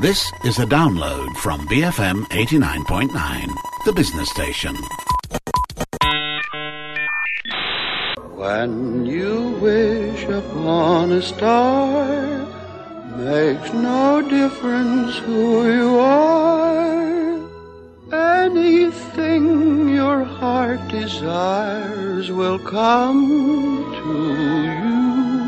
This is a download from BFM 89.9, the business station. When you wish upon a star, makes no difference who you are. Anything your heart desires will come to you.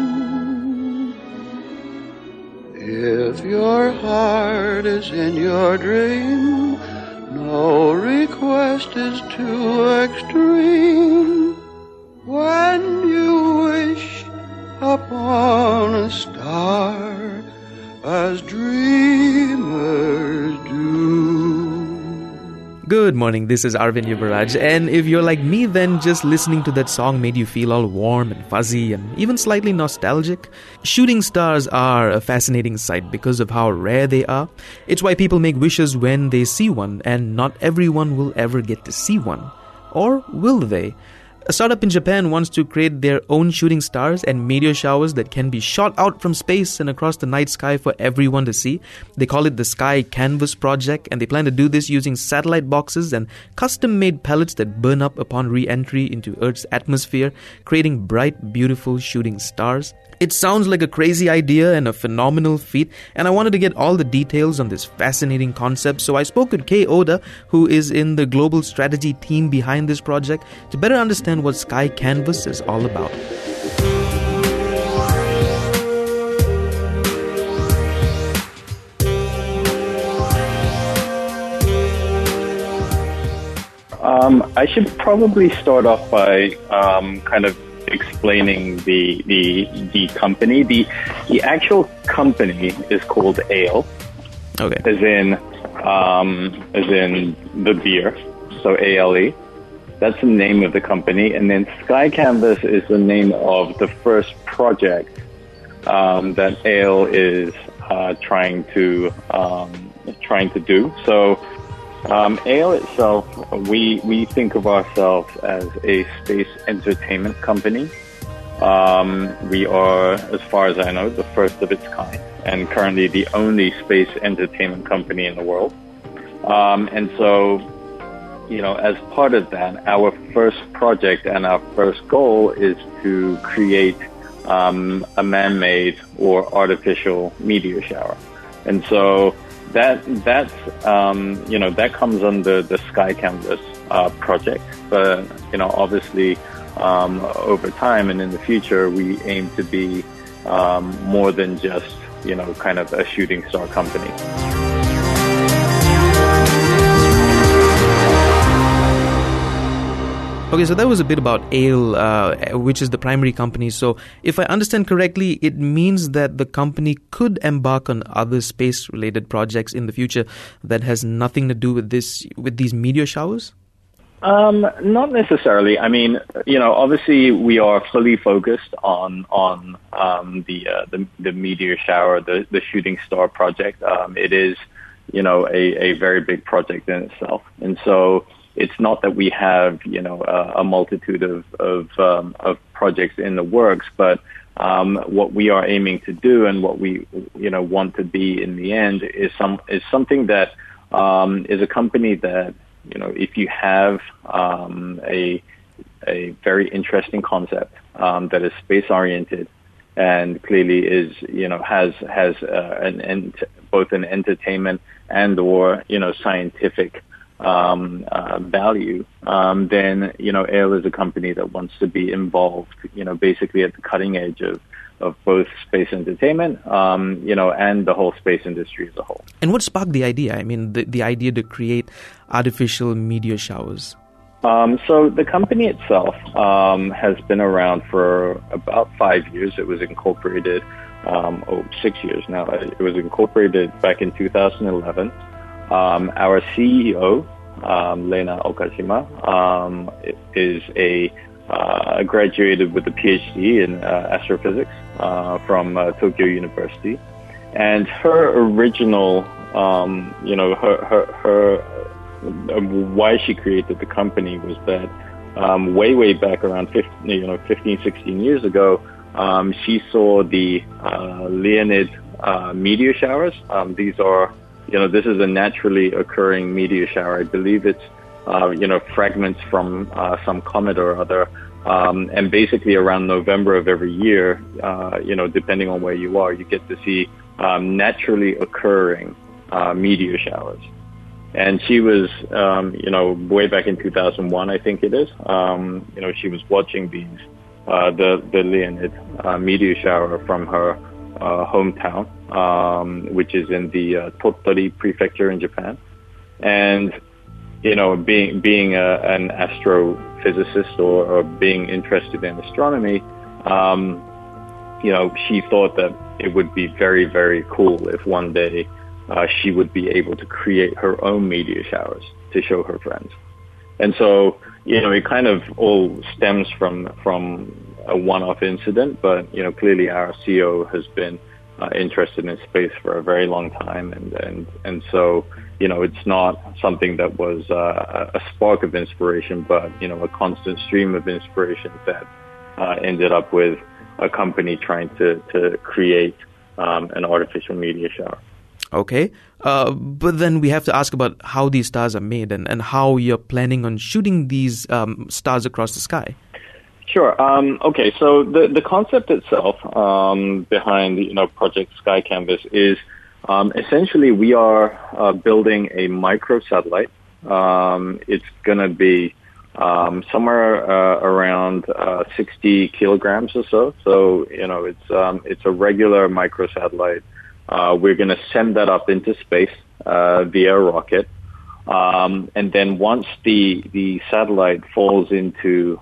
If your heart is in your dream, no request is too extreme. When you wish upon a star, as dreamers do. Good morning, this is Arvind Yuvaraj, and if you're like me, then just listening to that song made you feel all warm and fuzzy and even slightly nostalgic. Shooting stars are a fascinating sight because of how rare they are. It's why people make wishes when they see one, and not everyone will ever get to see one. Or will they? A startup in Japan wants to create their own shooting stars and meteor showers that can be shot out from space and across the night sky for everyone to see. They call it the Sky Canvas Project, and they plan to do this using satellite boxes and custom-made pellets that burn up upon re-entry into Earth's atmosphere, creating bright, beautiful shooting stars. It sounds like a crazy idea and a phenomenal feat, and I wanted to get all the details on this fascinating concept, so I spoke with Kei Oda, who is in the global strategy team behind this project, to better understand what Sky Canvas is all about. I should probably start off by kind of explaining the company. The actual company is called Ale. Okay. As in the beer. So ALE. That's the name of the company. And then Sky Canvas is the name of the first project that Ale is trying to do. So Ale itself, we think of ourselves as a space entertainment company. We are, as far as I know, the first of its kind, and currently the only space entertainment company in the world. And so, as part of that, our first project and our first goal is to create a man-made or artificial meteor shower. And so that comes under the Sky Canvas project. But obviously, over time and in the future, we aim to be more than just kind of a shooting star company. Okay, so that was a bit about Ale, which is the primary company. So if I understand correctly, it means that the company could embark on other space-related projects in the future that has nothing to do with these meteor showers? Not necessarily. I mean, obviously we are fully focused on the meteor shower, the shooting star project. It is, a very big project in itself, and so it's not that we have, a multitude of projects in the works, but what we are aiming to do and what we, want to be in the end is something that is a company that, if you have a very interesting concept that is space oriented and clearly is, has both an entertainment and or scientific value, then Ale is a company that wants to be involved, basically at the cutting edge of both space entertainment, and the whole space industry as a whole. And what sparked the idea? I mean, the idea to create artificial meteor showers. So the company itself has been around for about 5 years. It was incorporated, 6 years now. It was incorporated back in 2011. Our CEO, Lena Okashima, is graduated with a PhD in astrophysics from Tokyo University, and her original, her why she created the company was that way back around 15, 16 years ago, she saw the Leonid meteor showers. These are, this is a naturally occurring meteor shower. I believe it's, fragments from some comet or other. And basically around November of every year, depending on where you are, you get to see naturally occurring meteor showers. And she was, way back in 2001, I think it is, she was watching these, the Leonid meteor shower from her hometown, which is in the Tottori prefecture in Japan. And, being an astrophysicist or being interested in astronomy, she thought that it would be very, very cool if one day she would be able to create her own meteor showers to show her friends. And so, it kind of all stems from a one-off incident, but, clearly our CEO has been interested in space for a very long time. And so, it's not something that was a spark of inspiration, but, a constant stream of inspiration that ended up with a company trying to create an artificial meteor shower. Okay, but then we have to ask about how these stars are made and how you're planning on shooting these stars across the sky. Sure. Okay, so the concept itself behind Project Sky Canvas is essentially we are building a microsatellite. It's going to be somewhere around 60 kilograms or so. So it's a regular microsatellite. We're going to send that up into space via a rocket. And then once the satellite falls into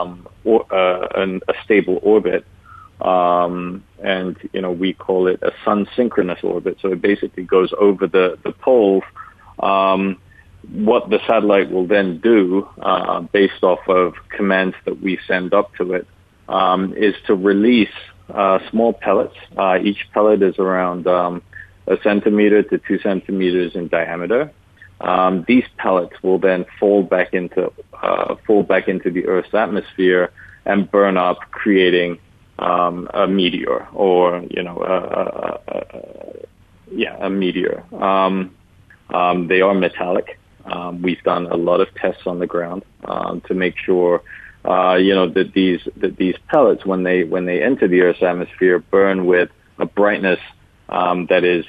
a stable orbit, and we call it a sun-synchronous orbit, so it basically goes over the poles. What the satellite will then do, based off of commands that we send up to it, is to release small pellets. Each pellet is around a centimeter to 2 centimeters in diameter. These pellets will then fall back into the Earth's atmosphere and burn up, creating a meteor, or a meteor. They are metallic. We've done a lot of tests on the ground to make sure that these pellets, when they enter the Earth's atmosphere, burn with a brightness that is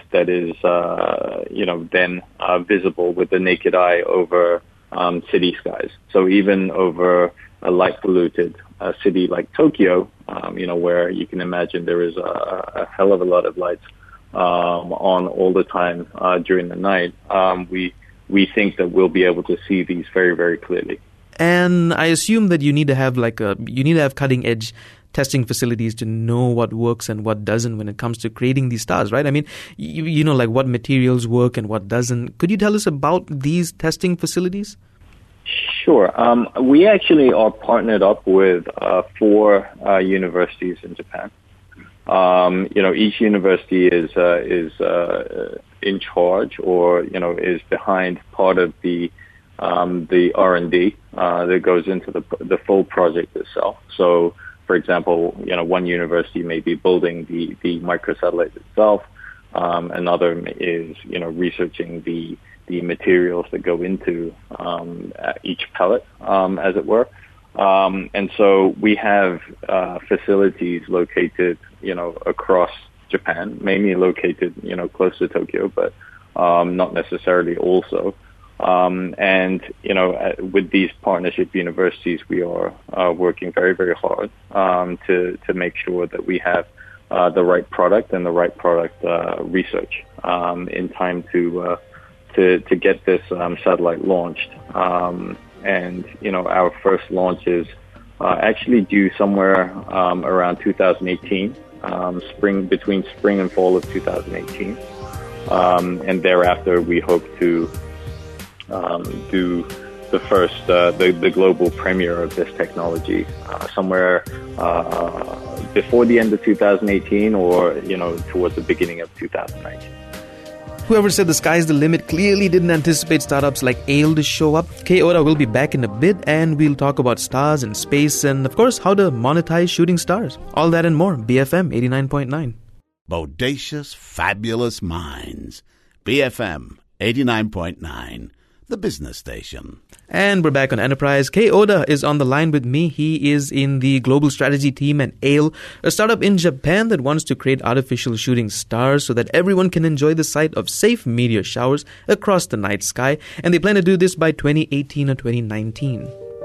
then visible with the naked eye over city skies. So even over a light polluted city like Tokyo, where you can imagine there is a hell of a lot of lights on all the time during the night, we think that we'll be able to see these very, very clearly. And I assume that you need to have cutting edge testing facilities to know what works and what doesn't when it comes to creating these stars, right? I mean, like what materials work and what doesn't. Could you tell us about these testing facilities? Sure. We actually are partnered up with 4 universities in Japan. Each university is in charge, or is behind part of the R&D that goes into the full project itself. So, for example, one university may be building the microsatellite itself. Another is researching the materials that go into each pellet, as it were. And so we have facilities located, across Japan, mainly located, close to Tokyo, but not necessarily also. And with these partnership universities, we are working very, very hard to make sure that we have the right product and the right product research in time to get this satellite launched. And our first launch is actually due somewhere around 2018, between spring and fall of 2018. And thereafter, we hope to do the first, the global premiere of this technology somewhere before the end of 2018, or towards the beginning of 2019. Whoever said the sky's the limit clearly didn't anticipate startups like Ale to show up. Kei Oda will be back in a bit, and we'll talk about stars and space and, of course, how to monetize shooting stars. All that and more. BFM 89.9. Bodacious, fabulous minds. BFM 89.9, the business station. And we're back on Enterprise. Kei Oda is on the line with me. He is in the global strategy team at AIL, a startup in Japan that wants to create artificial shooting stars so that everyone can enjoy the sight of safe meteor showers across the night sky. And they plan to do this by 2018 or 2019.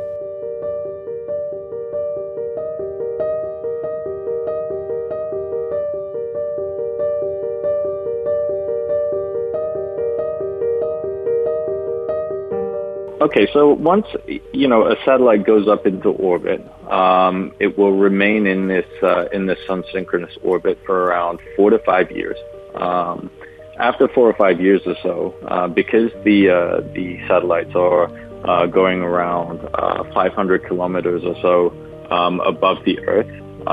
Okay, so once a satellite goes up into orbit, it will remain in this sun-synchronous orbit for around 4 to 5 years. After 4 or 5 years or so, because the satellites are going around 500 kilometers or so above the Earth,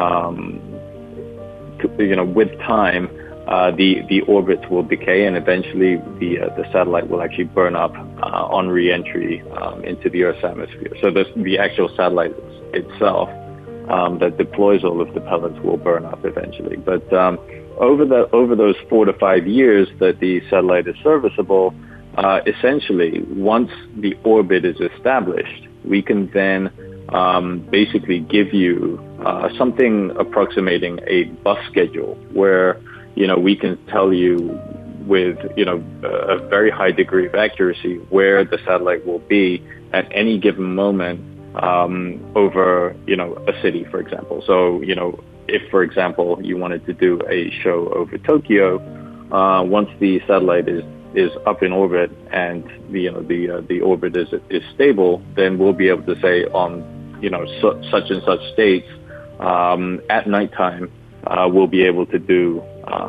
with time, the orbits will decay, and eventually the satellite will actually burn up on re-entry into the Earth's atmosphere. So the actual satellite itself that deploys all of the pellets will burn up eventually. But over those 4 to 5 years that the satellite is serviceable, essentially once the orbit is established, we can then basically give you something approximating a bus schedule where we can tell you with, a very high degree of accuracy where the satellite will be at any given moment over, a city, for example. So, if, for example, you wanted to do a show over Tokyo, once the satellite is up in orbit and the orbit is stable, then we'll be able to say on, such and such dates at nighttime, we'll be able to do,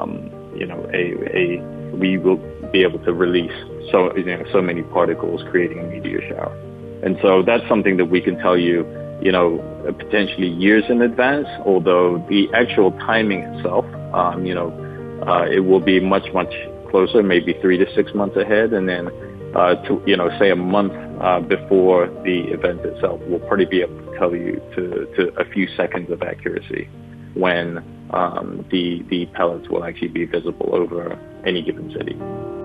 we will be able to release so many particles creating a meteor shower. And so that's something that we can tell you, potentially years in advance, although the actual timing itself, it will be much, much closer, maybe 3 to 6 months ahead. And then, say a month before the event itself, we'll probably be able to tell you to a few seconds of accuracy when the pellets will actually be visible over any given city.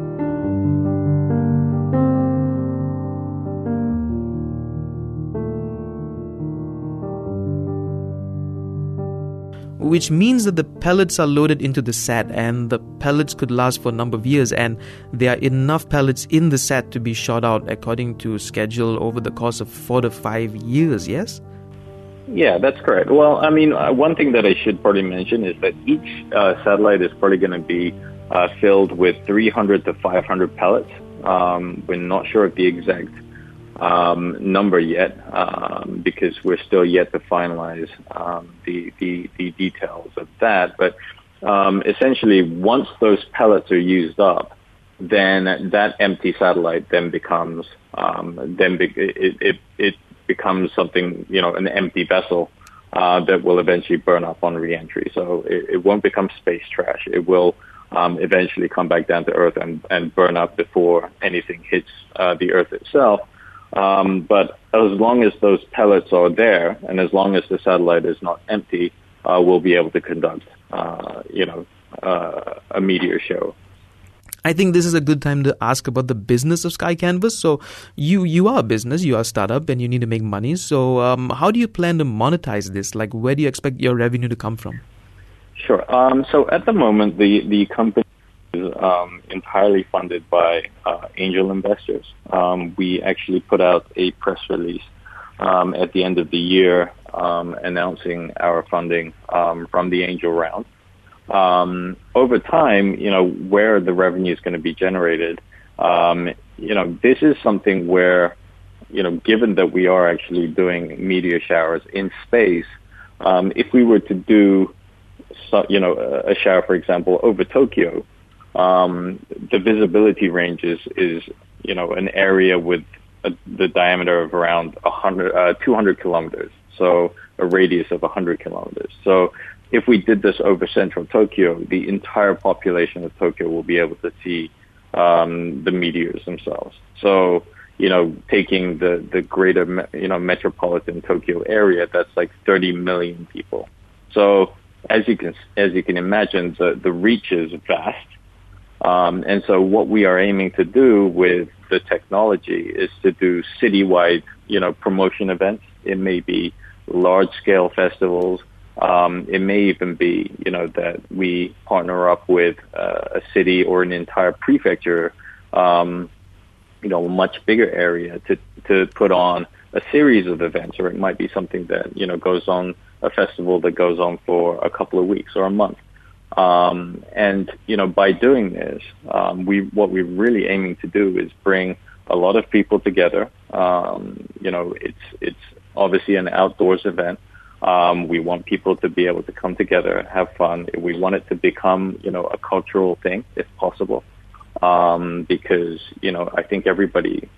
Which means that the pellets are loaded into the sat, and the pellets could last for a number of years, and there are enough pellets in the sat to be shot out according to schedule over the course of 4 to 5 years, yes? Yeah, that's correct. Well, I mean, one thing that I should probably mention is that each satellite is probably going to be filled with 300 to 500 pellets. We're not sure of the exact number yet because we're still yet to finalize the details of that. But essentially, once those pellets are used up, then that empty satellite then becomes it becomes something, an empty vessel that will eventually burn up on re-entry. So it won't become space trash. It will eventually come back down to Earth and burn up before anything hits the Earth itself. But as long as those pellets are there, and as long as the satellite is not empty, we'll be able to conduct, a meteor show. I think this is a good time to ask about the business of Sky Canvas. So you are a business, you are a startup, and you need to make money. So how do you plan to monetize this? Like, where do you expect your revenue to come from? Sure. So at the moment, the company is entirely funded by angel investors. We actually put out a press release at the end of the year announcing our funding from the angel round. Over time, where the revenue is going to be generated, this is something where, given that we are actually doing meteor showers in space, if we were to do, a shower, for example, over Tokyo, the visibility range is an area with the diameter of around 200 kilometers, so a radius of 100 kilometers. So if we did this over central Tokyo, the entire population of Tokyo will be able to see the meteors themselves. So, taking the greater, metropolitan Tokyo area, that's like 30 million people. So as you can imagine, the reach is vast. And so what we are aiming to do with the technology is to do citywide, promotion events. It may be large-scale festivals. It may even be, that we partner up with a city or an entire prefecture, a much bigger area to put on a series of events, or it might be something that, goes on, a festival that goes on for a couple of weeks or a month. And by doing this, what we're really aiming to do is bring a lot of people together. It's obviously an outdoors event. We want people to be able to come together and have fun. We want it to become, a cultural thing, if possible. Because, I think everybody,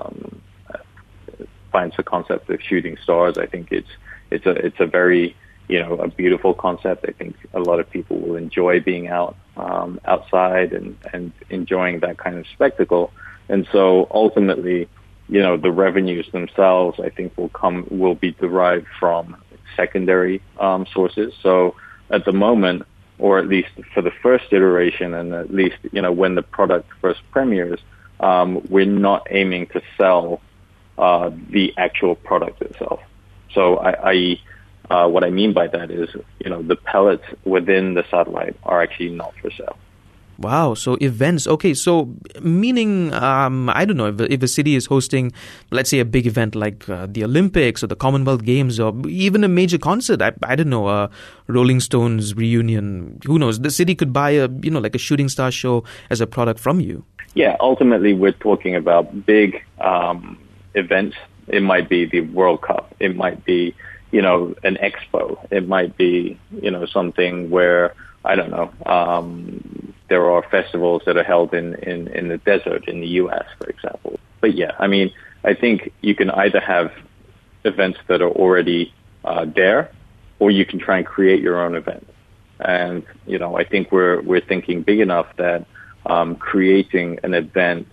finds the concept of shooting stars. I think it's a very, a beautiful concept. I think a lot of people will enjoy being outside and enjoying that kind of spectacle. And so ultimately, the revenues themselves, I think will be derived from secondary sources. So at the moment, or at least for the first iteration, and at least, when the product first premieres, we're not aiming to sell the actual product itself. So what I mean by that is, the pellets within the satellite are actually not for sale. Wow. So events. Okay. So meaning, I don't know, if a city is hosting, let's say, a big event like the Olympics or the Commonwealth Games or even a major concert, I don't know, a Rolling Stones reunion, who knows? The city could buy like a shooting star show as a product from you. Yeah. Ultimately, we're talking about big events. It might be the World Cup. It might be, an expo. It might be, something where, I don't know, there are festivals that are held in the desert in the U.S., for example. But yeah, I think you can either have events that are already there, or you can try and create your own event. And, I think we're thinking big enough that creating an event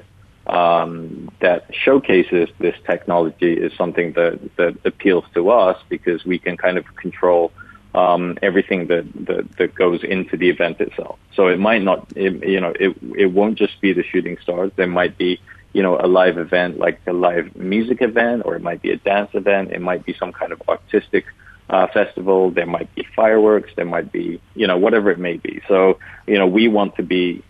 that showcases this technology is something that appeals to us, because we can kind of control everything that goes into the event itself. So it might not, it won't just be the shooting stars. There might be, a live event, like a live music event, or it might be a dance event. It might be some kind of artistic festival. There might be fireworks. There might be, whatever it may be. So, we want to be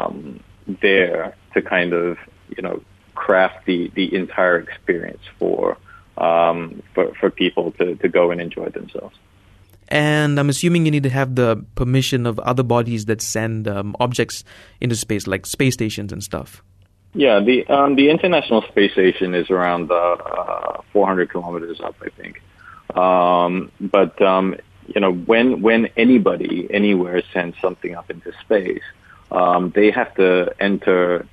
there to kind of, craft the entire experience for people to go and enjoy themselves. And I'm assuming you need to have the permission of other bodies that send objects into space, like space stations and stuff. Yeah, the International Space Station is around 400 kilometers up, I think. But when anybody anywhere sends something up into space, they have to enter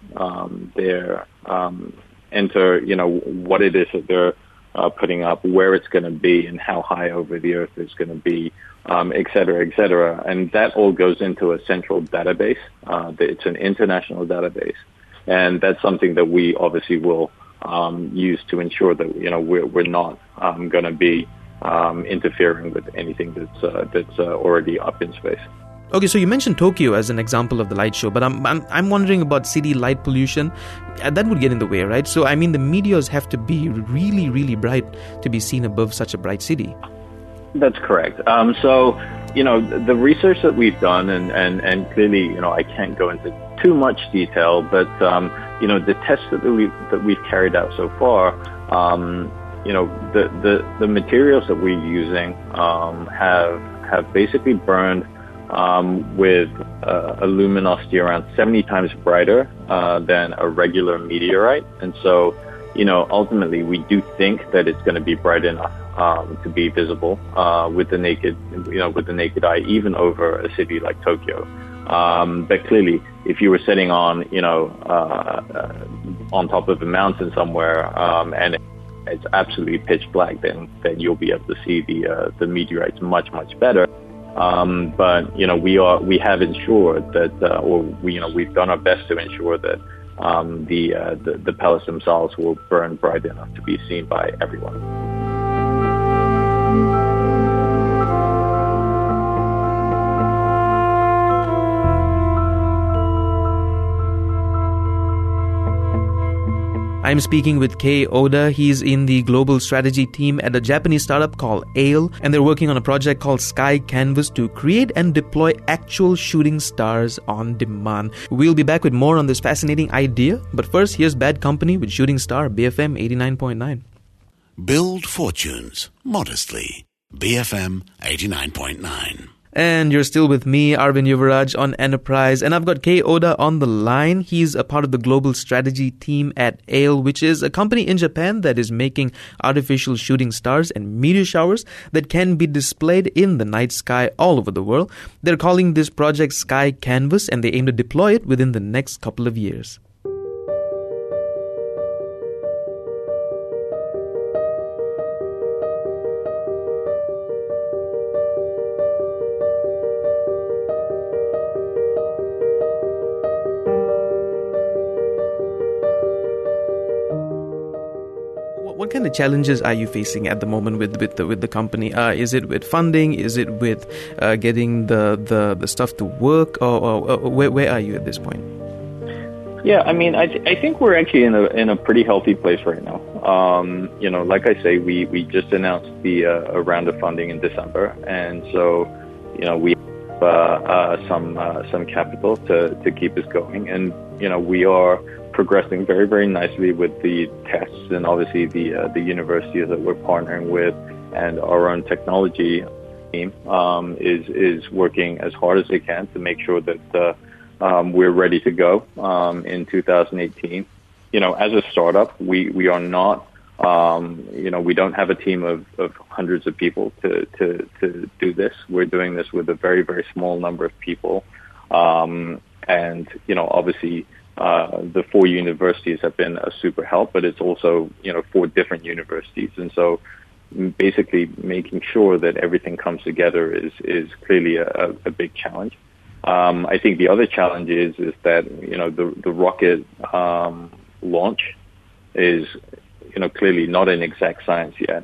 what it is that they're putting up, where it's going to be, and how high over the Earth it's going to be, et cetera, et cetera. And that all goes into a central database. It's an international database. And that's something that we obviously will use to ensure that, we're not going to be interfering with anything that's already up in space. Okay, so you mentioned Tokyo as an example of the light show, but I'm wondering about city light pollution. That would get in the way, right? So, the meteors have to be really, really bright to be seen above such a bright city. That's correct. The research that we've done, and clearly, I can't go into too much detail, but, the tests that we've carried out so far, the materials that we're using have basically burned with a luminosity around 70 times brighter than a regular meteorite. And so, ultimately, we do think that it's going to be bright enough to be visible with the naked eye, even over a city like Tokyo. But clearly, if you were sitting on top of a mountain somewhere and it's absolutely pitch black, then you'll be able to see the meteorites much, much better. But we have ensured that, we've done our best to ensure that the pellets themselves will burn bright enough to be seen by everyone. I'm speaking with Kei Oda. He's in the global strategy team at a Japanese startup called ALE, and they're working on a project called Sky Canvas to create and deploy actual shooting stars on demand. We'll be back with more on this fascinating idea, but first, here's Bad Company with Shooting Star, BFM 89.9. Build fortunes modestly. BFM 89.9. And you're still with me, Arvind Yuvaraj, on Enterprise. And I've got Kei Oda on the line. He's a part of the global strategy team at ALE, which is a company in Japan that is making artificial shooting stars and meteor showers that can be displayed in the night sky all over the world. They're calling this project Sky Canvas, and they aim to deploy it within the next couple of years. What kind of challenges are you facing at the moment with the company? Is it with funding? Is it with getting the stuff to work? Or where are you at this point? Yeah, I mean, I think we're actually in a pretty healthy place right now. Like I say, we just announced a round of funding in December, and so we have some capital to keep us going, and we are progressing very, very nicely with the tests, and obviously the universities that we're partnering with, and our own technology team is working as hard as they can to make sure that we're ready to go in 2018. As a startup, we are not, we don't have a team of hundreds of people to do this. We're doing this with a very, very small number of people, and obviously. The 4 universities have been a super help, but it's also, 4 different universities. And so basically making sure that everything comes together is clearly a big challenge. I think the other challenge is that, the rocket launch is, clearly not an exact science yet.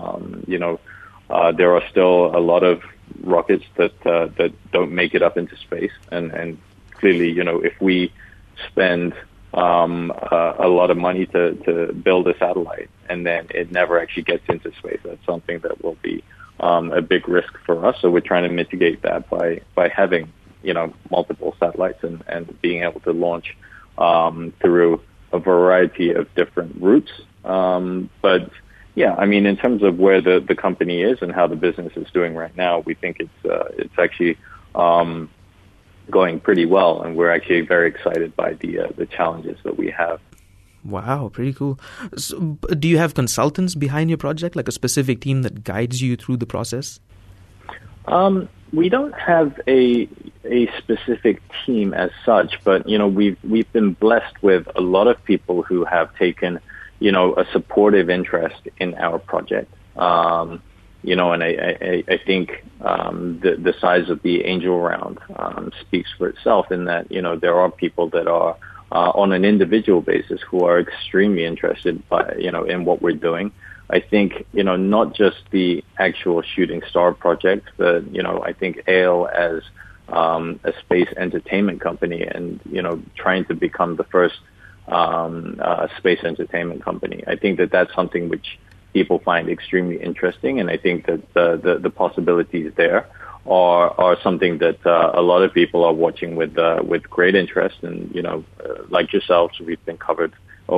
There are still a lot of rockets that don't make it up into space. And clearly, if we spend a lot of money to build a satellite and then it never actually gets into space, that's something that will be a big risk for us. So we're trying to mitigate that by having multiple satellites and being able to launch through a variety of different routes. But yeah, I mean, in terms of where the company is and how the business is doing right now, we think it's actually going pretty well, and we're actually very excited by the challenges that we have. Wow, pretty cool. So, do you have consultants behind your project, like a specific team that guides you through the process? We don't have a specific team as such, but we've been blessed with a lot of people who have taken a supportive interest in our project. And I think the size of the angel round speaks for itself in that, there are people that are on an individual basis who are extremely interested in what we're doing. I think, not just the actual Shooting Star project, but, I think ALE as a space entertainment company and, trying to become the first space entertainment company. I think that that's something which people find extremely interesting, and I think that the possibilities there are something that a lot of people are watching with great interest. And like yourselves, we've been covered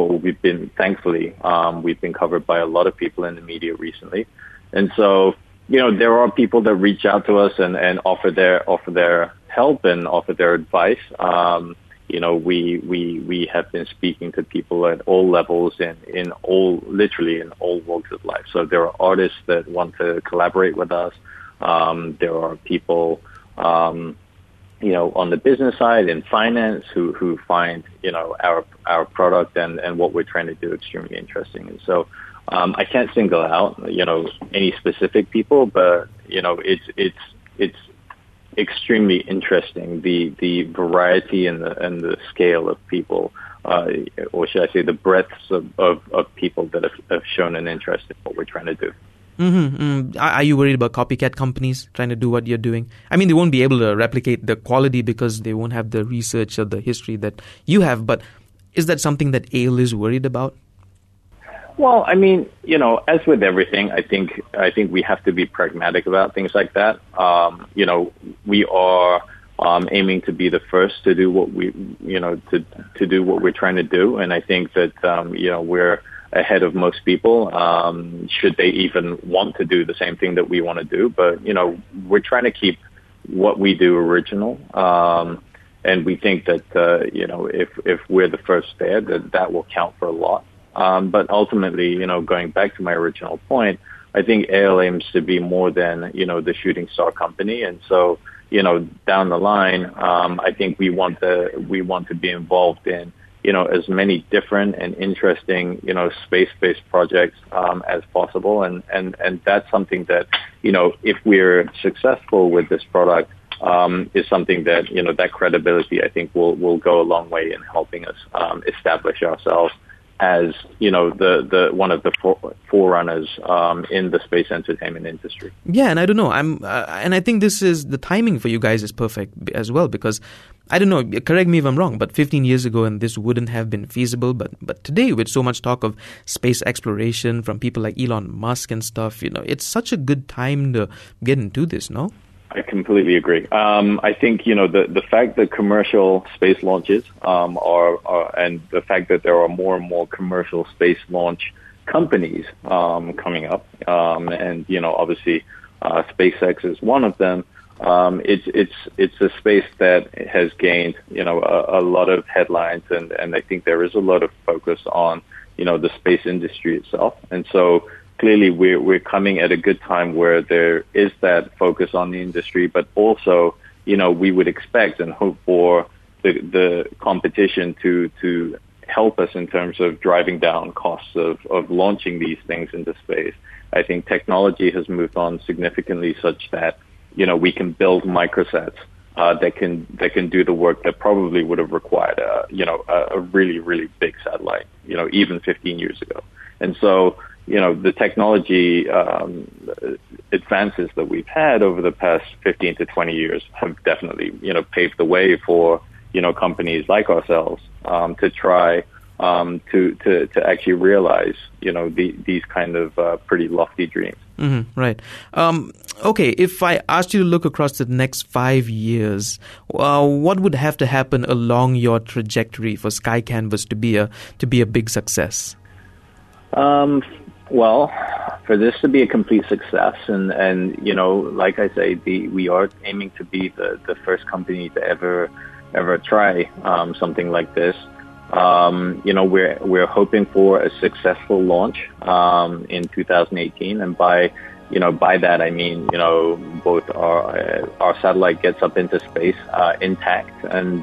by a lot of people in the media recently, and so there are people that reach out to us and offer their help and offer their advice. We have been speaking to people at all levels literally in all walks of life. So there are artists that want to collaborate with us. There are people, on the business side in finance who find, our product and what we're trying to do extremely interesting. And so, I can't single out, any specific people, but, it's extremely interesting, the variety and the scale of people, or should I say the breadths of people that have shown an interest in what we're trying to do. Are you worried about copycat companies trying to do what you're doing? I mean, they won't be able to replicate the quality because they won't have the research or the history that you have, but Is that something that AIL is worried about? Well, I mean, as with everything, I think we have to be pragmatic about things like that. We are aiming to be the first to do what to do what we're trying to do, and I think that we're ahead of most people, should they even want to do the same thing that we want to do. But, we're trying to keep what we do original. And we think that, if we're the first there, that will count for a lot. But ultimately, going back to my original point, I think AIL aims to be more than, the shooting star company. And so, down the line, I think we want to be involved in, as many different and interesting, space-based projects as possible. And that's something that, if we're successful with this product, is something that, that credibility, I think, will go a long way in helping us establish ourselves as, the one of the forerunners in the space entertainment industry. Yeah, and I don't know, and I think this is the timing for you guys is perfect as well, because I don't know, correct me if I'm wrong, but 15 years ago, and this wouldn't have been feasible. But today, with so much talk of space exploration from people like Elon Musk and stuff, it's such a good time to get into this, no? I completely agree. I think, the fact that commercial space launches are and the fact that there are more and more commercial space launch companies coming up, and, obviously SpaceX is one of them. It's a space that has gained, a lot of headlines, and I think there is a lot of focus on, the space industry itself. And so clearly we're coming at a good time where there is that focus on the industry, but also, we would expect and hope for the competition to help us in terms of driving down costs of launching these things into space. I think technology has moved on significantly such that, we can build microsats that can do the work that probably would have required a really, really big satellite, even 15 years ago. And so, the technology advances that we've had over the past 15 to 20 years have definitely, paved the way for, companies like ourselves to try to actually realize, these kind of pretty lofty dreams. Mm-hmm, right. Okay, if I asked you to look across the next 5 years, what would have to happen along your trajectory for Sky Canvas to be a big success? Well, for this to be a complete success, and like I say, we are aiming to be the first company to ever try something like this. We're hoping for a successful launch in 2018, and by that I mean both our satellite gets up into space intact, and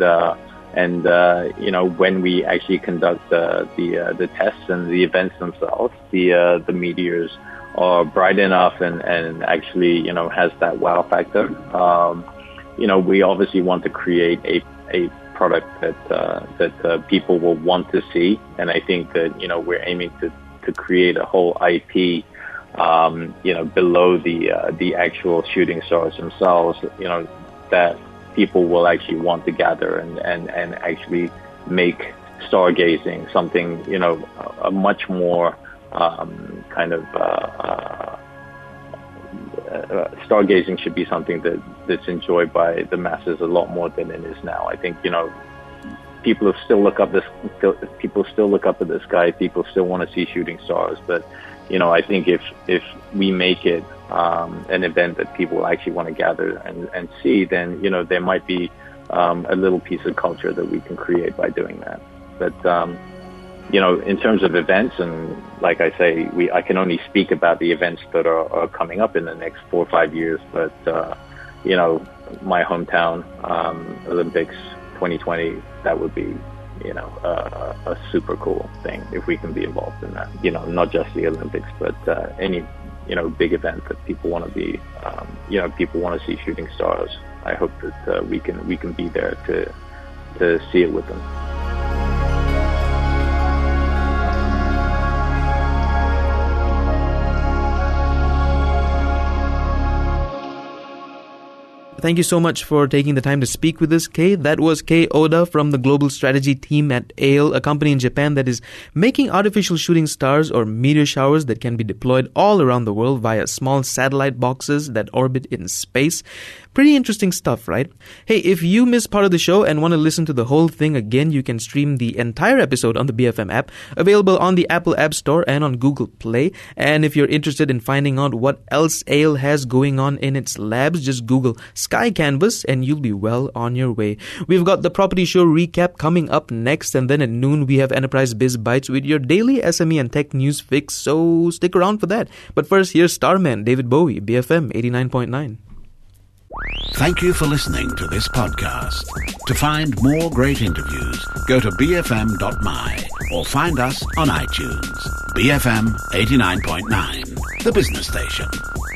when we actually conduct the tests and the events themselves, the meteors are bright enough and actually has that wow factor. We obviously want to create a product that people will want to see, and I think that we're aiming to create a whole IP below the actual shooting stars themselves, that people will actually want to gather and actually make stargazing something, a much more stargazing should be something that's enjoyed by the masses a lot more than it is now. I think, people still look up at the sky. People still want to see shooting stars, but I think if we make it an event that people actually want to gather and see, then there might be a little piece of culture that we can create by doing that. But in terms of events, and like I say, I can only speak about the events that are coming up in the next 4 or 5 years. But my hometown Olympics 2020, that would be a super cool thing if we can be involved in that. Not just the Olympics, but any big event that people want to be, people want to see shooting stars. I hope that we can be there to see it with them. Thank you so much for taking the time to speak with us, Kei. That was Kei Oda from the Global Strategy team at AIL, a company in Japan that is making artificial shooting stars or meteor showers that can be deployed all around the world via small satellite boxes that orbit in space. Pretty interesting stuff, right? Hey, if you missed part of the show and want to listen to the whole thing again, you can stream the entire episode on the BFM app, available on the Apple App Store and on Google Play. And if you're interested in finding out what else AIL has going on in its labs, just Google Sky Canvas and you'll be well on your way. We've got the Property Show recap coming up next, and then at noon we have Enterprise Biz Bites with your daily SME and tech news fix, so stick around for that. But first, here's Starman, David Bowie, BFM 89.9. Thank you for listening to this podcast. To find more great interviews, go to bfm.my or find us on iTunes. BFM 89.9, the business station.